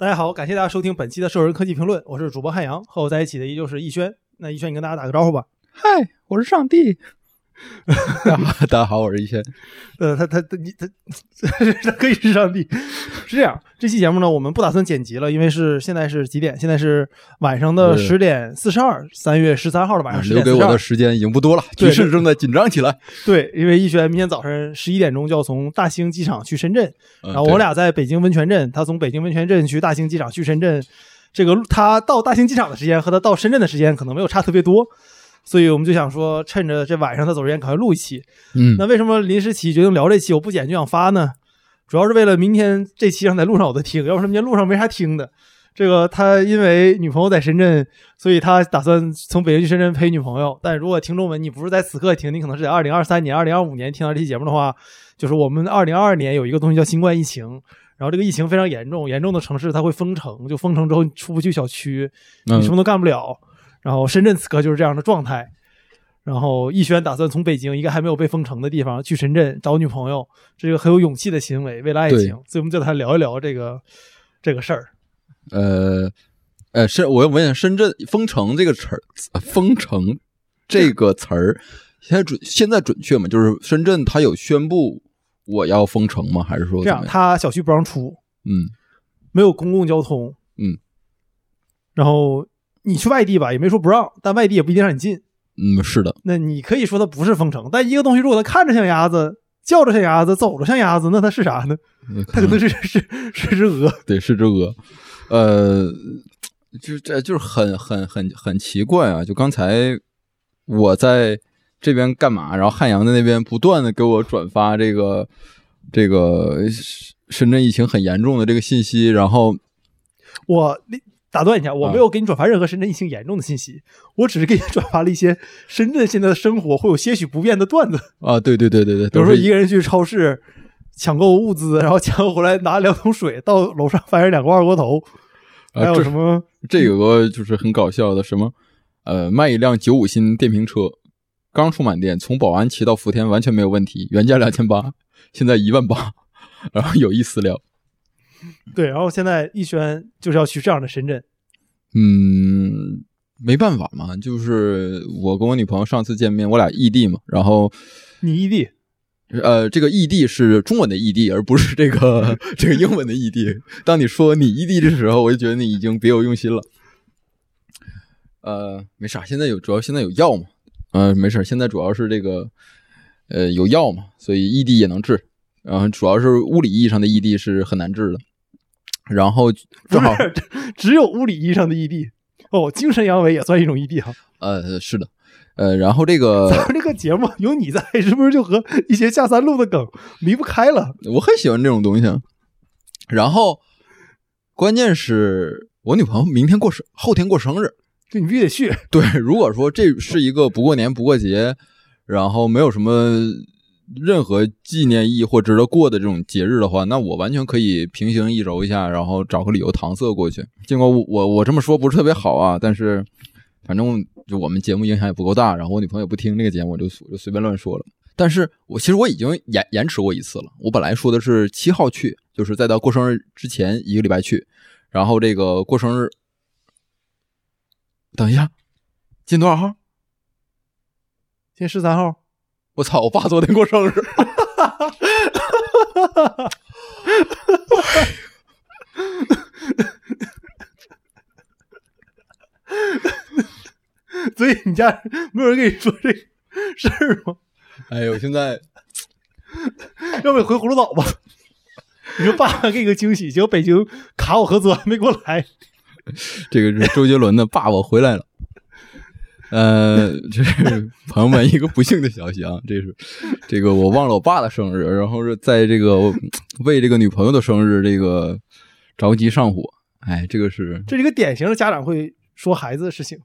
大家好，感谢大家收听本期的兽人科技评论，我是主播汉阳，和我在一起的依旧是逸轩。那逸轩，你跟大家打个招呼吧。 嗨，我是上帝。大家好，我是逸轩。 他可以是上帝。是这样，这期节目呢，我们不打算剪辑了，因为现在是几点？现在是晚上的10点42，3月13号的晚上10点42。 留给我的时间已经不多了，局势正在紧张起来。 对，因为逸轩明天早上11点钟就要从大兴机场去深圳，然后我俩在北京温泉镇，他从北京温泉镇去大兴机场去深圳，这个他到大兴机场的时间和他到深圳的时间可能没有差特别多。所以我们就想说，趁着这晚上他走之前赶快录一期。那为什么临时起决定聊这期我不剪就想发呢？主要是为了明天这期让在路上我都听，要不然明天路上没啥听的。这个他因为女朋友在深圳，所以他打算从北京去深圳陪女朋友。但如果听众们你不是在此刻听，你可能是在2023年、2025年听到这期节目的话，就是我们2022年有一个东西叫新冠疫情，然后这个疫情非常严重的城市它会封城，就封城之后你出不去小区，你什么都干不了。然后深圳此刻就是这样的状态，然后逸轩打算从北京一个还没有被封城的地方去深圳找女朋友，这个很有勇气的行为，为了爱情，所以我们就跟他聊一聊这个事儿。 我要问一下，深圳封城这个词儿，封城这个词儿现在准确吗？就是深圳他有宣布我要封城吗？还是说这样？他小区不让出，没有公共交通，然后你去外地吧，也没说不让，但外地也不一定让你进。 是的。 那你可以说它不是封城，但一个东西如果它看着像鸭子，叫着像鸭子，走着像鸭子，那它是啥呢？它可能是只鹅。 对，是只鹅。就是很奇怪啊！就刚才我在这边干嘛，然后汉阳在那边不断的给我转发这个深圳疫情很严重的这个信息，然后我打断一下，我没有给你转发任何深圳疫情严重的信息，我只是给你转发了一些深圳现在的生活会有些许不便的段子啊。对，比如说一个人去超市抢购物资，然后抢回来拿2桶水，到楼上发现2个二锅头，还有什么这有个就是很搞笑的什么卖一辆95新电瓶车，刚充满电，从宝安骑到福田完全没有问题，原价2800，现在18000，然后有意私聊。 对，然后现在逸轩就是要去这样的深圳。 没办法嘛，就是我跟我女朋友上次见面，我俩异地嘛，然后你异地， 这个异地是中文的异地，而不是这个英文的异地。当你说你异地的时候，我就觉得你已经别有用心了。没啥，主要现在有药嘛，没事，现在主要是这个有药嘛，所以异地也能治。然后主要是物理意义上的异地是很难治的。然后正好只有物理意义上的异地哦，精神阳痿也算一种异地哈。 是的，然后这个咱们这个节目有你在，是不是就和一些下三路的梗离不开了？ 我很喜欢这种东西。然后关键是我女朋友后天过生日， 就你必须得去。 对，如果说这是一个不过年不过节，然后没有什么任何纪念意义或值得过的这种节日的话，那我完全可以平行一轴一下，然后找个理由搪塞过去。尽管我这么说不是特别好啊，但是反正就我们节目影响也不够大，然后我女朋友也不听这个节目，我就随便乱说了。但是其实我已经延迟过一次了，我本来说的是7号去，就是在到过生日之前1个礼拜去，然后这个过生日，等一下，今天多少号？ 今天13号。 我操！我爸昨天过生日， 所以你家没有人跟你说这事儿吗？ 哎呦，现在要不你回葫芦岛吧？你说爸给你个惊喜，结果北京卡我合作还没过来。 这个是周杰伦的《爸我回来了》。这是朋友们一个不幸的消息啊！这个我忘了我爸的生日，然后是在这个为这个女朋友的生日这个着急上火。哎，这是一个典型的家长会说孩子的事情。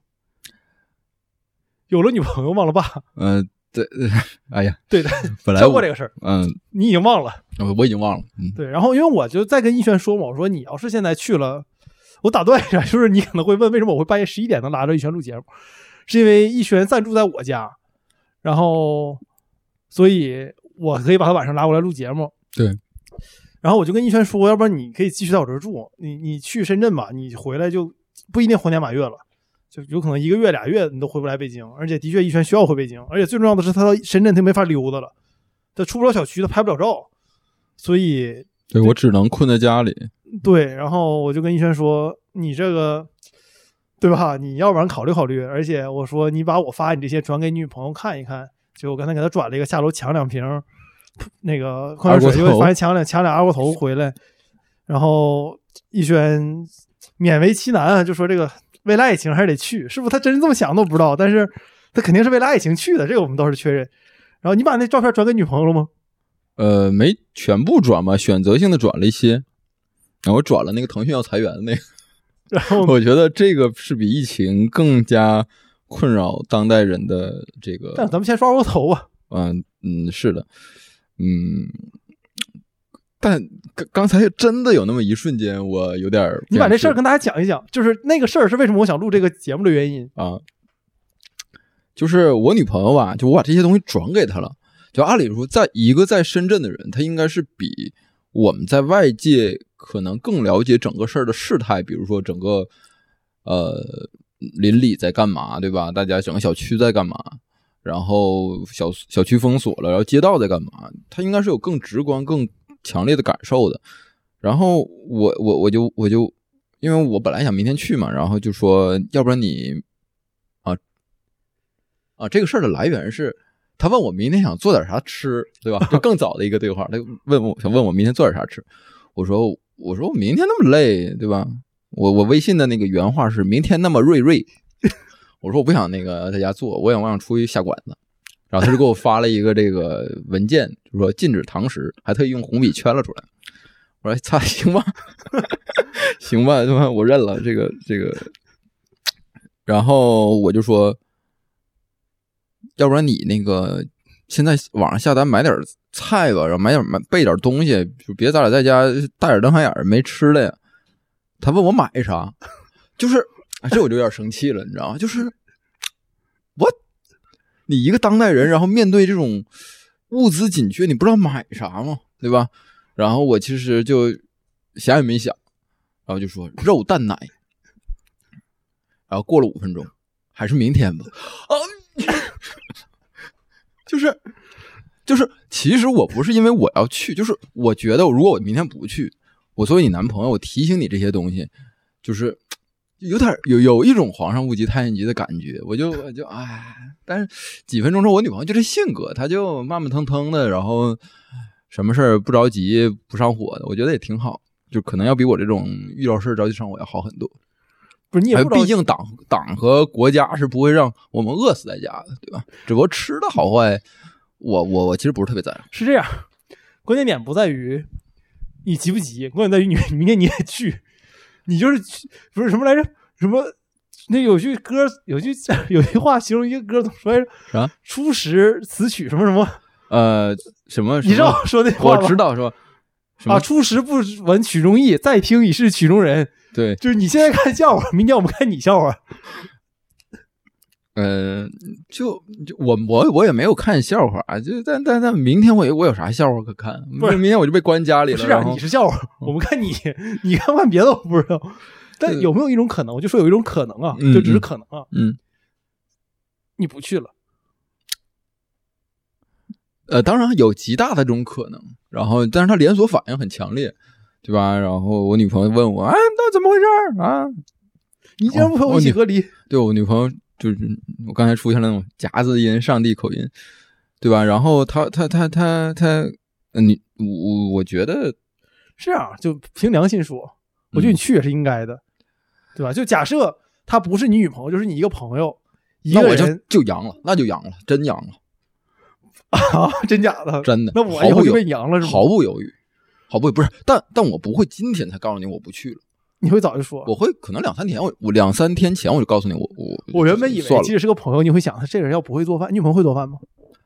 有了女朋友忘了爸。 对，哎呀， 对的， 本来教过这个事儿。你已经忘了。 我已经忘了。 对，然后因为我就在跟逸轩说嘛，我说你要是现在去了，我打断一下，就是你可能会问为什么我会半夜11点能拉着逸轩录节目。是因为逸轩暂住在我家，然后所以我可以把他晚上拉过来录节目。 对， 然后我就跟逸轩说，要不然你可以继续在我这儿住，你去深圳吧，你回来就不一定猴年马月了，就有可能1个月2月你都回不来北京。而且的确逸轩需要回北京，而且最重要的是他到深圳他没法溜达了，他出不了小区，他拍不了照，所以对我只能困在家里。 对，然后我就跟逸轩说，你这个对吧，你要不然考虑考虑。而且我说你把我发你这些转给女朋友看一看，就我刚才给他转了一个下楼抢2瓶那个矿泉水，就发现抢俩二锅头回来。然后逸轩勉为其难就说这个为了爱情还是得去，是不是他真是这么想都不知道，但是他肯定是为了爱情去的，这个我们倒是确认。然后你把那照片转给女朋友了吗？ 没全部转吧，选择性的转了一些。然后我转了那个腾讯要裁员的那个。 然后我觉得这个是比疫情更加困扰当代人的这个。 但咱们先刷过头啊。 是的。但刚才真的有那么一瞬间我有点， 你把这事儿跟大家讲一讲，就是那个事儿是为什么我想录这个节目的原因啊。就是我女朋友吧，就我把这些东西转给她了，就按理说在深圳的人，他应该是比我们在外界可能更了解整个事儿的事态，比如说整个邻里在干嘛，对吧？大家整个小区在干嘛，然后小区封锁了，然后街道在干嘛，他应该是有更直观更强烈的感受的。然后我就因为我本来想明天去嘛，然后就说要不然你这个事儿的来源是他问我明天想做点啥吃，对吧？就更早的一个对话，他想问我明天做点啥吃。我说我明天那么累，对吧？我微信的那个原话是明天那么瑞。我说我不想那个在家做，我想出去下馆子。然后他就给我发了一个这个文件，就说禁止堂食，还特意用红笔圈了出来。我说擦，行吧，行吧，对吧？我认了这个。然后我就说，要不然你那个现在网上下单买点菜吧，然后备点东西，就别咱俩在家大眼瞪小眼没吃的呀。他问我买啥，就是这我就有点生气了，你知道吗？就是你一个当代人，然后面对这种物资紧缺，你不知道买啥吗？对吧？然后我其实就想也没想，然后就说肉蛋奶，然后过了5分钟，还是明天吧。就是，其实我不是因为我要去，就是我觉得如果我明天不去，我作为你男朋友，我提醒你这些东西，就是有一种皇上不急太监急的感觉，我就但是几分钟之后，我女朋友就这性格，她就慢慢腾腾的，然后什么事儿不着急不上火的，我觉得也挺好，就可能要比我这种遇到事着急上火要好很多。 不是你也不知道， 毕竟党和国家是不会让我们饿死在家的，对吧？只不过吃的好坏，我其实不是特别在乎。 是这样，关键点不在于你急不急，关键在于你明天你也去，你就是不是什么来着？什么？那有句歌，有句话形容一个歌怎么说来着？ 啥？ 初识此曲什么什么？ 什么？ 你知道我说那话吗？ 我知道说初识不闻曲中意，再听已是曲中人。 对， 就是你现在看笑话，明天我们看你笑话。 就我也没有看笑话，但明天我有啥笑话可看？不是，明天我就被关家里了。 是啊，你是笑话，我们看你看别的我不知道。但有没有一种可能？我就说有一种可能啊，就只是可能啊。你不去了。 当然有极大的这种可能，然后但是他连锁反应很强烈，对吧？然后我女朋友问我，那怎么回事啊？ 你竟然不和我一起隔离？ 对，我女朋友就是我刚才出现了那种夹子音、上帝口音，对吧？然后我觉得是啊，就凭良心说，我觉得你去也是应该的，对吧？就假设他不是你女朋友，就是你一个朋友， 那我就阳了，那就阳了，真阳了。 真假的？ 真的。 那我以后就被阳了是吗？ 毫不犹豫，不是，但我不会今天才告诉你我不去了。 你会早就说？ 我会可能2-3天前我就告诉你我原本以为即使是个朋友，你会想他这个人要不会做饭，你女朋友会做饭吗？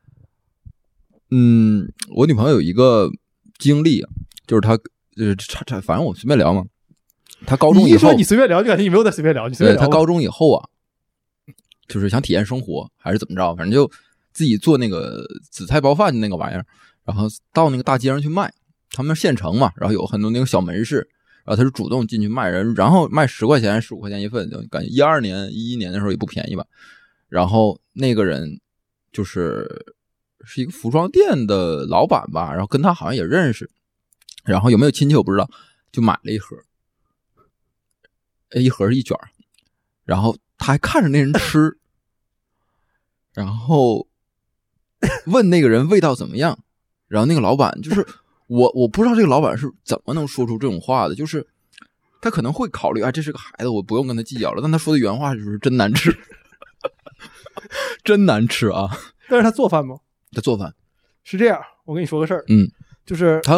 我女朋友有一个经历，就是她反正我随便聊嘛。她高中以后， 你一说你随便聊，就感觉你没有在随便聊，你随便聊。 她高中以后啊，就是想体验生活还是怎么着，反正就自己做那个紫菜包饭的那个玩意儿，然后到那个大街上去卖， 他们县城嘛，然后有很多那种小门市，然后他是主动进去卖人，然后卖10块钱15块钱一份，就感觉12年11年的时候也不便宜吧。然后那个人是一个服装店的老板吧，然后跟他好像也认识，然后有没有亲戚我不知道，就买了一盒，一盒是1卷，然后他还看着那人吃，然后问那个人味道怎么样，然后那个老板就是我不知道这个老板是怎么能说出这种话的，就是他可能会考虑这是个孩子，我不用跟他计较了，但他说的原话就是真难吃。真难吃啊！ 但是他做饭吗？ 他做饭是这样，我跟你说个事儿，就是他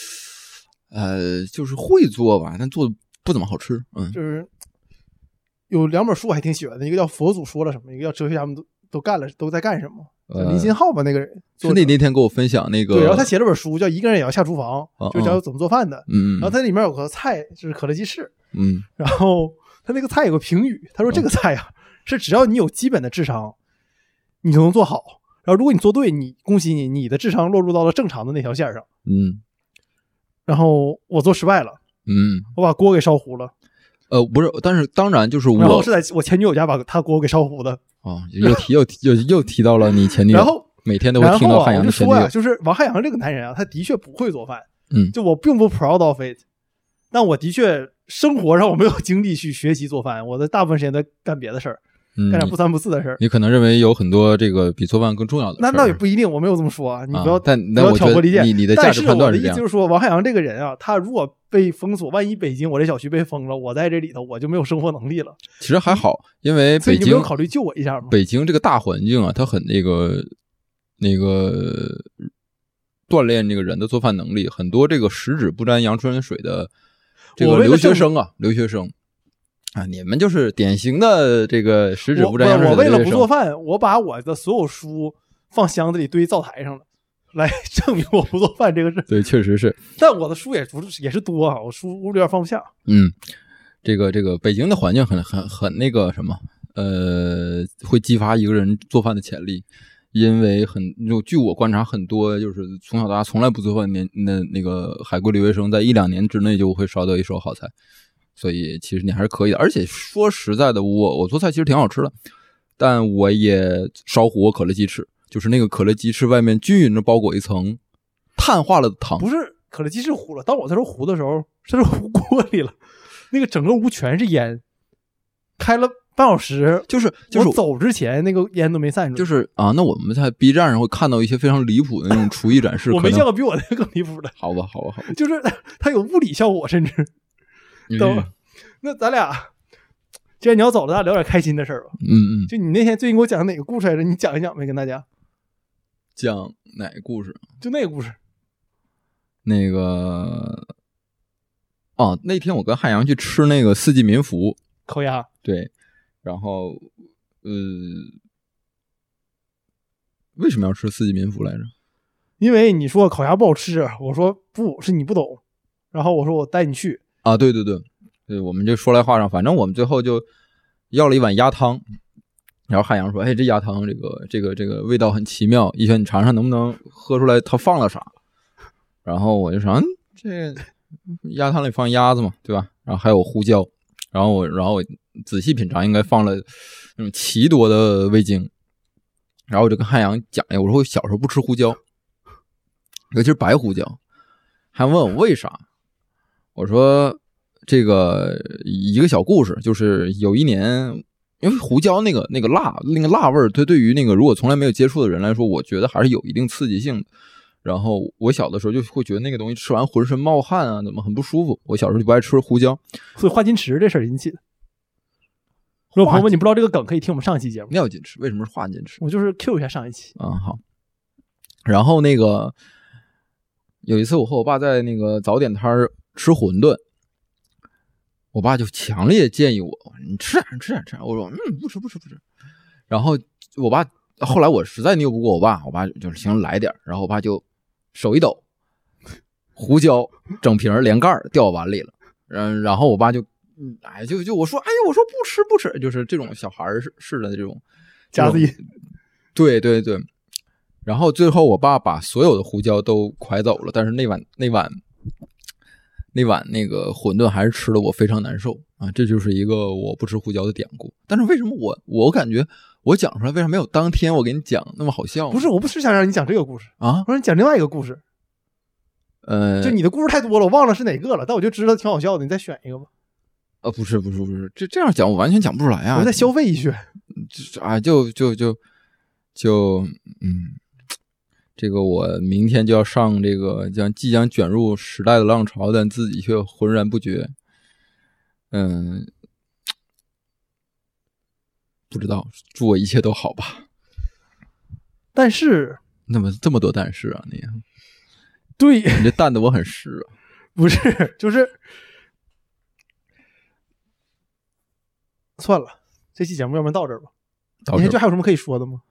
就是会做吧，但做的不怎么好吃。 就是有2本书我还挺喜欢的，一个叫《佛祖说了什么》，一个叫《哲学家们都在干什么》。林新浩吧，那个人是那天给我分享那个， 对，然后他写了本书叫《一个人也要下厨房》，就教怎么做饭的。然后他里面有个菜就是可乐鸡翅，然后他那个菜有个评语，他说这个菜呀是只要你有基本的智商，你就能做好。然后如果你做对，恭喜你的智商落入到了正常的那条线上。然后我做失败了，我把锅给烧糊了。 不是，但是当然就是然后是在我前女友家把他锅给烧糊的。 又提到了你前女友， 然后每天都会听到汉阳的前女友。 就是王汉阳这个男人啊，他的确不会做饭，就我并不 proud of it， 但我的确生活上我没有精力去学习做饭，我的大部分时间在干别的事儿。干点不三不四的事儿。 你可能认为有很多这个比做饭更重要的事儿。 那倒也不一定，我没有这么说啊，你不要但我挑拨离间。 你的价值判断是这样。 但是我的意思就是说，王汉阳这个人啊，他如果被封锁，万一北京我这小区被封了，我在这里头我就没有生活能力了。 其实还好，因为北京你没有考虑救我一下吗？ 北京这个大环境啊，它很那个锻炼这个人的做饭能力，很多这个十指不沾阳春水的这个留学生啊，你们就是典型的这个十指不沾阳春水的留学生。 我为了不做饭，我把我的所有书放箱子里堆灶台上了，来证明我不做饭这个事。 对，确实是。 但我的书也是多啊，我书屋里有点放不下。 这个北京的环境很那个什么，会激发一个人做饭的潜力。因为据我观察，很多就是从小到大从来不做饭那个海归留学生，在1-2年之内就会烧到一手好菜。所以其实你还是可以的，而且说实在的，我做菜其实挺好吃的，但我也烧糊过可乐鸡翅，就是那个可乐鸡翅外面均匀的包裹一层碳化了的糖。 不是可乐鸡翅糊了，当我在这糊的时候，这是糊锅里了，那个整个屋全是烟，开了半小时，就是我走之前那个烟都没散出来。 就是啊，那我们在 B 站上会看到一些非常离谱的那种厨艺展示。 我没见过比我那个更离谱的。 好吧， 就是它有物理效果，甚至。那咱俩既然你要走了，咱俩聊点开心的事儿吧。就你那天最近给我讲哪个故事来着？你讲一讲呗，跟大家讲哪个故事？ 就那个故事。 那个那天我跟汉阳去吃那个四季民福烤鸭。 对，然后为什么要吃四季民福来着？ 因为你说烤鸭不好吃，我说不是你不懂，然后我说我带你去。 啊，对，我们就说来话长，反正我们最后就要了一碗鸭汤，然后汉阳说：“哎，这鸭汤这个味道很奇妙，一轩你尝尝能不能喝出来它放了啥？”然后我就说：“这鸭汤里放鸭子嘛，对吧？然后还有胡椒，然后我仔细品尝，应该放了那种奇多的味精。”然后我就跟汉阳讲：“我说我小时候不吃胡椒，尤其是白胡椒。”还问我为啥？我说这个一个小故事，就是有一年，因为胡椒那个辣味，它对于那个如果从来没有接触的人来说，我觉得还是有一定刺激性的。然后我小的时候就会觉得那个东西吃完浑身冒汗啊，怎么很不舒服。我小时候就不爱吃胡椒， 所以花金池这事儿引起的。如果朋友们你不知道这个梗，可以听我们上一期节目。 尿金池为什么是花金池？ 我就是 Q 一下上一期。 好。然后那个有一次我和我爸在那个早点摊吃馄饨，我爸就强烈建议我，你吃点。我说不吃。然后我爸后来我实在拗不过我爸就是行来点，然后我爸就手一抖，胡椒整瓶连盖掉我碗里了。然后我爸就我说不吃，就是这种小孩似的这种夹子音。 对。 然后最后我爸把所有的胡椒都蒯走了，但是那碗那个馄饨还是吃的我非常难受啊！这就是一个我不吃胡椒的典故。但是为什么我感觉我讲出来为啥没有当天我给你讲那么好笑呢？ 不是，我不是想让你讲这个故事啊， 我让你讲另外一个故事。就你的故事太多了，我忘了是哪个了，但我就知道挺好笑的，你再选一个吧。 不是，这样讲我完全讲不出来啊！ 我再消费一选啊，这个我明天就要上这个即将卷入时代的浪潮，但自己却浑然不觉。不知道，祝我一切都好吧。 但是， 那么这么多但是啊，你对你这淡的我很湿啊。 不是，就是算了，这期节目要不然到这儿吧。你就还有什么可以说的吗？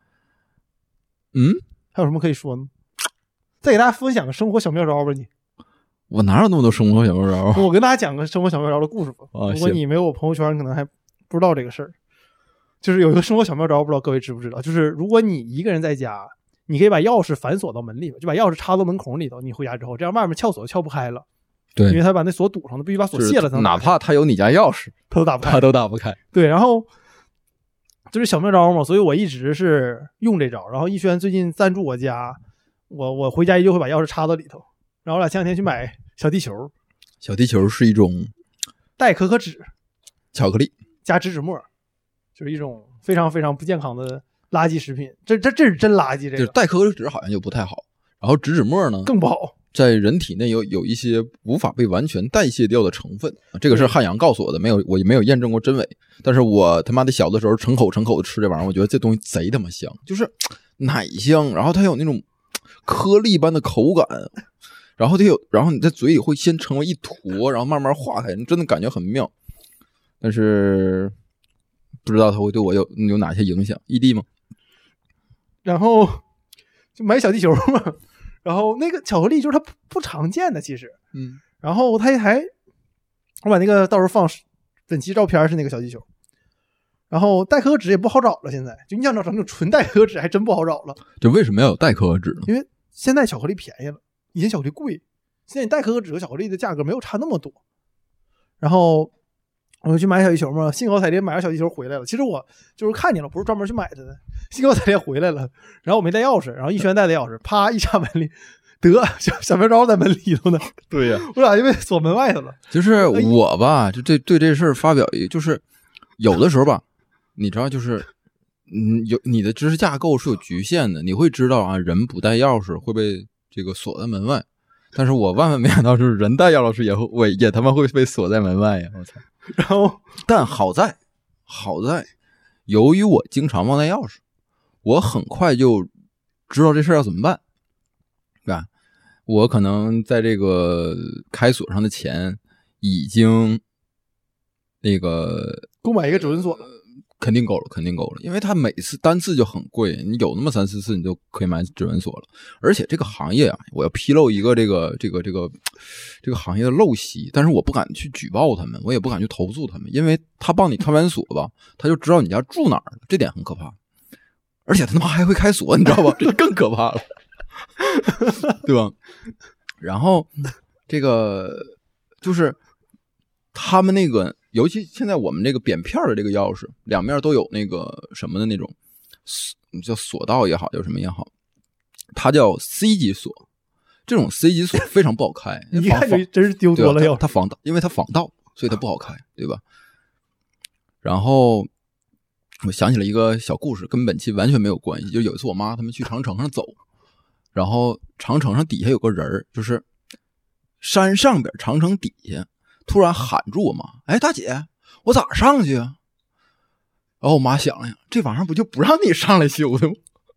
还有什么可以说呢？再给大家分享个生活小妙招吧你。 我哪有那么多生活小妙招？ 我跟大家讲个生活小妙招的故事吧。如果你没有我朋友圈，可能还不知道这个事儿。就是有一个生活小妙招，不知道各位知不知道？就是如果你一个人在家，你可以把钥匙反锁到门里面，就把钥匙插到门孔里头。你回家之后，这样外面撬锁撬不开了。 对， 因为他把那锁堵上了，必须把锁卸了才能。 哪怕他有你家钥匙， 他都打不开。 他都打不开。 对，然后就是小妙招嘛，所以我一直是用这招。然后逸轩最近赞助我家，我回家就会把钥匙插到里头。然后我俩前两天去买小地球。 小地球是一种带可可脂巧克力加植脂末，就是一种非常非常不健康的垃圾食品。这是真垃圾。这个带可可脂好像就不太好，然后植脂末呢更不好。 在人体内有一些无法被完全代谢掉的成分，这个是汉阳告诉我的，我也没有验证过真伪。但是我他妈的小的时候成口的吃这玩意儿，我觉得这东西贼他妈香，就是奶香，然后它有那种颗粒般的口感，然后你在嘴里会先成为一坨，然后慢慢化开，真的感觉很妙。但是不知道它会对我有哪些影响。异地吗？ 然后就买小地球嘛。然后那个巧克力就是它不常见的，其实，然后我把那个到时候放本期照片是那个小地球，然后代可可脂也不好找了，现在就你想找成纯代可可脂还真不好找了。 就为什么要有代可可脂呢？ 因为现在巧克力便宜了，以前巧克力贵，现在你代可可脂和巧克力的价格没有差那么多。然后我就去买小地球嘛，兴高采烈买了小地球回来了。其实我就是看见了，不是专门去买的，兴高采烈回来了。然后我没带钥匙，然后逸轩带的钥匙，啪一插门里，得小妙招在门里头呢。 对呀， 我俩就被锁门外头了。 就是我吧，就对这事儿发表一个，就是有的时候吧，你知道，就是有你的知识架构是有局限的，你会知道啊，人不带钥匙会被这个锁在门外。但是我万万没想到，就是人带钥匙也他妈会被锁在门外呀！我操！ 然后， 但好在，由于我经常忘带钥匙，我很快就知道这事儿要怎么办，对吧？我可能在这个开锁上的钱已经那个购买一个指纹锁了。 肯定够了，因为它每次单次就很贵，你有那么3-4次，你就可以买指纹锁了。而且这个行业啊，我要披露一个这个行业的陋习，但是我不敢去举报他们，我也不敢去投诉他们，因为他帮你开完锁吧，他就知道你家住哪儿了，这点很可怕。而且他他妈还会开锁，你知道吧？这更可怕了，对吧？然后这个就是他们那个。尤其现在我们这个扁片的这个钥匙，两面都有那个什么的那种，叫锁道也好，叫什么也好，它叫 C 级锁。这种 C 级锁非常不好开， 你看就真是丢多了它防盗，因为它防盗，所以它不好开，对吧？然后我想起了一个小故事，跟本期完全没有关系。就有一次我妈他们去长城上走，然后长城上底下有个人，就是山上边长城底下。突然喊住我妈，哎，大姐，我咋上去啊？然后我妈想了想，这玩意儿不就不让你上来修的吗？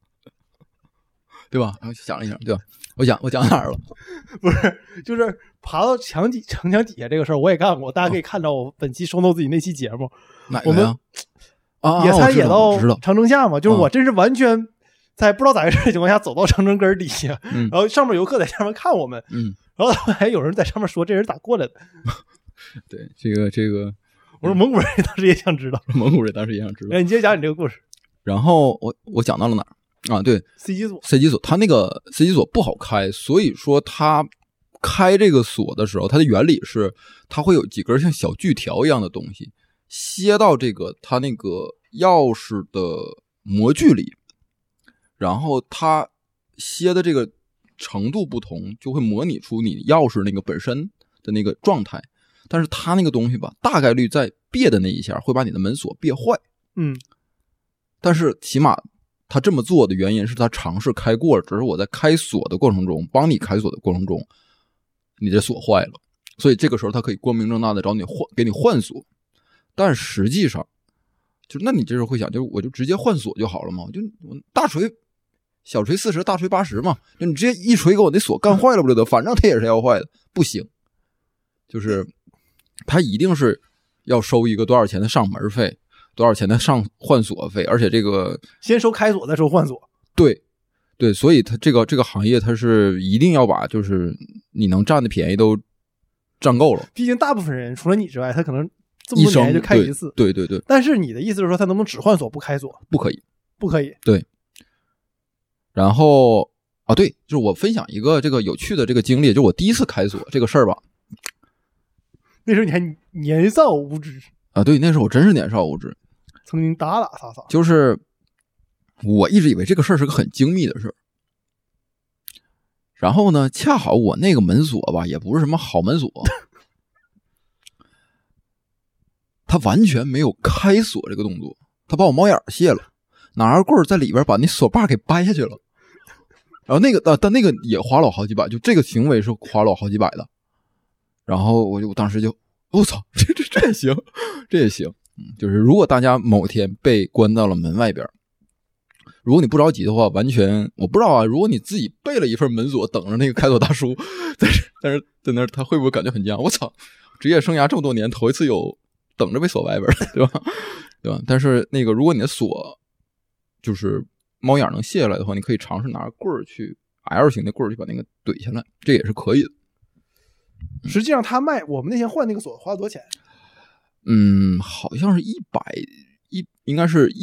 对吧？然后想了一想，对吧？我讲哪儿了？ 不是，就是爬到城墙底下这个事儿，我也干过。大家可以看到我本期收到自己那期节目， 哪个呀？ 野餐野到长城下嘛，就是我真是完全在不知道咋回事的情况下走到长城根底下，然后上面游客在下面看我们，然后还有人在上面说这人咋过来的。 对，这个， 我说蒙古人当时也想知道， 蒙古人当时也想知道。 哎，你接着讲你这个故事。 然后我讲到了哪儿？ 啊，对 C 级锁， 它那个 C 级锁不好开，所以说它开这个锁的时候，它的原理是它会有几根像小锯条一样的东西楔到这个它那个钥匙的模具里，然后它楔的这个程度不同，就会模拟出你钥匙那个本身的那个状态。但是它那个东西吧，大概率在别的那一下会把你的门锁别坏。但是起码他这么做的原因是他尝试开过了，只是我在开锁的过程中，帮你开锁的过程中，你的锁坏了，所以这个时候他可以光明正大的找你给你换锁。但实际上，那你这时候会想，我就直接换锁就好了嘛，我大锤小锤40，大锤80嘛，就你直接一锤给我那锁干坏了不就得？反正它也是要坏的，不行，就是他一定是要收一个多少钱的上门费，多少钱的上换锁费，而且这个先收开锁再收换锁。 对，所以它这个行业它是一定要把就是你能占的便宜都占够了。 毕竟大部分人除了你之外，他可能这么多年就开一次。 对。 但是你的意思是说，他能不能只换锁不开锁？ 不可以， 不可以。 对。然后啊，对，就是我分享一个这个有趣的这个经历，就我第一次开锁这个事儿吧。 那时候你还年少无知啊，对，那时候我真是年少无知， 曾经打打杀杀。 就是我一直以为这个事儿是个很精密的事儿，然后呢，恰好我那个门锁吧，也不是什么好门锁，他完全没有开锁这个动作，他把我猫眼卸了，拿着棍儿在里边把那锁把给掰下去了，然后那个但那个也花了我好几百，就这个行为是花了我好几百的，然后我当时就我操，这也行，这也行。就是如果大家某天被关到了门外边，如果你不着急的话，完全我不知道啊。如果你自己备了一份门锁，等着那个开锁大叔，但是在那儿他会不会感觉很僵？我操，职业生涯这么多年，头一次有等着被锁外边，对吧？对吧？但是那个，如果你的锁就是猫眼能卸下来的话，你可以尝试拿棍儿去 L 型的棍儿去把那个怼下来，这也是可以的。 实际上他卖我们那天换那个锁花了多少钱？ 好像是应该是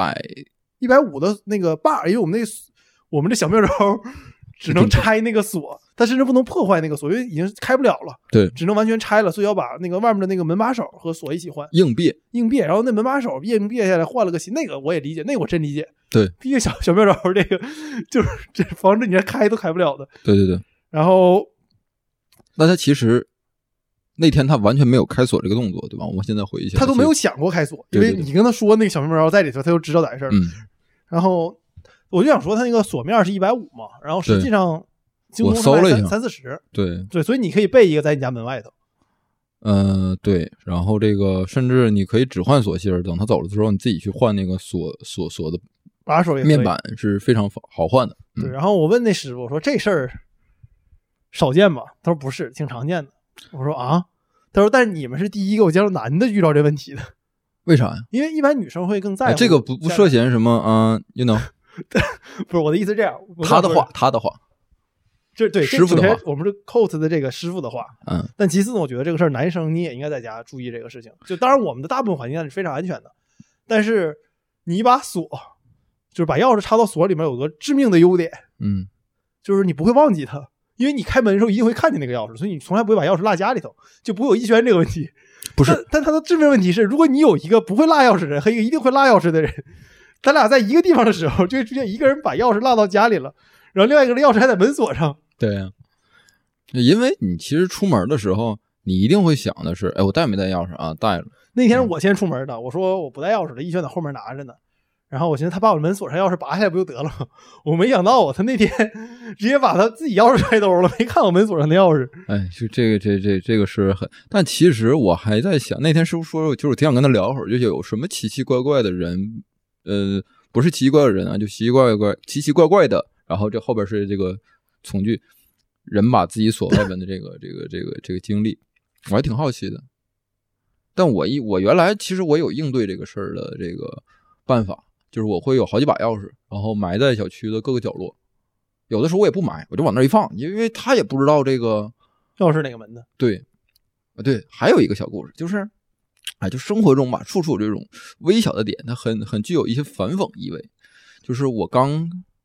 150的那个把，因为我们这小妙招只能拆那个锁，但甚至不能破坏那个锁，因为已经开不了了。 对， 只能完全拆了，所以要把那个外面的那个门把手和锁一起换。 硬别， 然后那门把手硬别下来换了个新，那个我也理解，那个我真理解。 对， 毕竟小妙招这个就是这防止你连开都开不了的。 对。 然后， 那他其实那天他完全没有开锁这个动作，对吧？我们现在回忆一下， 他都没有想过开锁，因为你跟他说那个小妙招在里头，他就知道咋回事。然后我就想说，他那个锁面是150嘛，然后实际上京东搜了一下 30-40， 对， 所以你可以备一个在你家门外头。 对，然后这个甚至你可以只换锁芯，等他走了之后，你自己去换那个锁的把手也面板是非常好换的。 对，然后我问那师傅，我说这事儿少见吧？他说不是，挺常见的。我说啊，他说但是你们是第一个我见到男的遇到这问题的。 为啥呀？ 因为一般女生会更在乎。 这个不涉嫌什么you know 不是我的意思这样， 他的话， 对师傅的话， 我们是 quote 的这个师傅的话。但其次呢，我觉得这个事儿男生你也应该在家注意这个事情。就当然我们的大部分环境下是非常安全的，但是你把锁就是把钥匙插到锁里面有个致命的优点，就是你不会忘记它，因为你开门的时候一定会看见那个钥匙，所以你从来不会把钥匙落家里头，就不会有逸轩这个问题。 不是， 但它的致命问题是，如果你有一个不会落钥匙的人和一个一定会落钥匙的人，咱俩在一个地方的时候，就会出现一个人把钥匙落到家里了，然后另外一个人钥匙还在门锁上。 对呀，因为你其实出门的时候，你一定会想的是，哎，我带没带钥匙啊？带了。 那天我先出门的，我说我不带钥匙了，逸轩在后面拿着呢。然后我寻思他把我门锁上钥匙拔下来不就得了吗？我没想到他那天直接把他自己钥匙揣兜了，没看我门锁上的钥匙。 哎，就这个是很，但其实我还在想，那天师傅说，就是我挺想跟他聊会儿，就有什么奇奇怪怪的人，不是奇奇怪怪的人啊，就奇奇怪怪的。然后这后边是这个从句，人把自己锁外边的这个经历，我还挺好奇的。但我原来其实我有应对这个事儿的这个办法。就是我会有好几把钥匙，然后埋在小区的各个角落。有的时候我也不埋，我就往那一放，因为他也不知道这个钥匙哪个门的。 对，还有一个小故事，就是就生活中吧，处处这种微小的点，它很具有一些反讽意味。就是我刚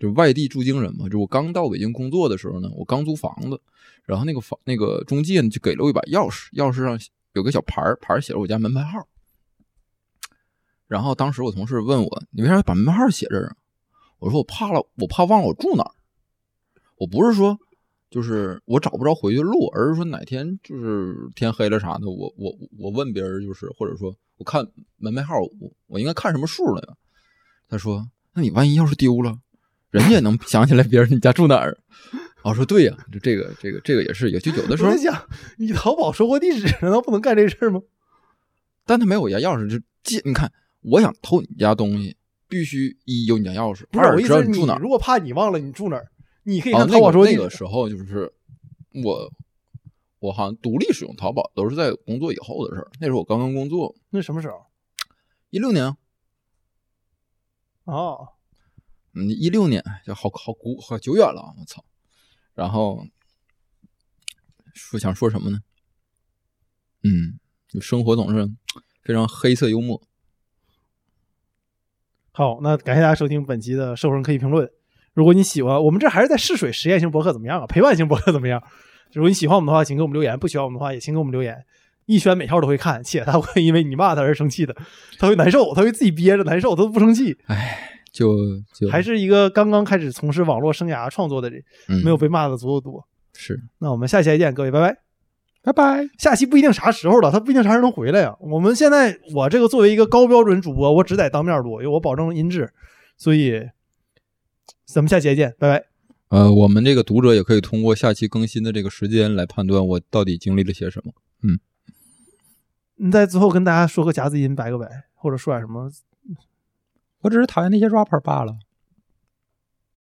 就外地驻京人嘛，就我刚到北京工作的时候呢，我刚租房子，然后那个中介呢就给了我一把钥匙，钥匙上有个小牌写了我家门牌号。然后当时我同事问我，你为啥把门牌号写这儿啊？我说我怕忘了我住哪儿。我不是说就是我找不着回去的路，而是说哪天就是天黑了啥的，我问别人，就是或者说我看门牌号，我应该看什么数了呀？他说，那你万一要是丢了，人家也能想起来别人你家住哪儿。我说对呀，这个也是，就有的时候我在想，你淘宝收货地址难道不能干这事吗？ 但他没有我家钥匙，你看，我想偷你家东西，必须一有你家钥匙，二知道你住哪儿。 如果怕你忘了你住哪儿，你可以看淘宝收货地址。 那个时候就是我好像独立使用淘宝都是在工作以后的事儿。那时候我刚刚工作。 那什么时候 ？16年。 哦 ，16年，好久远了，我操！然后想说什么呢？生活总是非常黑色幽默。 好，那感谢大家收听本期的兽人可以评论。如果你喜欢，我们这还是在试水实验型博客怎么样啊？陪伴型博客怎么样？如果你喜欢我们的话，请给我们留言；不喜欢我们的话，也请给我们留言。逸轩每条都会看，且他会因为你骂他而生气的，他会难受，他会自己憋着难受，他都不生气。 哎，就还是一个刚刚开始从事网络生涯创作的人，没有被骂的足够多。 是， 那我们下期再见，各位，拜拜。 拜拜。 下期不一定啥时候了，他不一定啥时候能回来呀。我们现在我这个作为一个高标准主播，我只在当面录，因为我保证音质，所以咱们下期再见，拜拜。 我们这个读者也可以通过下期更新的这个时间来判断我到底经历了些什么。 你在最后跟大家说个夹子音，拜个拜，或者说点什么？ 我只是讨厌那些 rapper 罢了。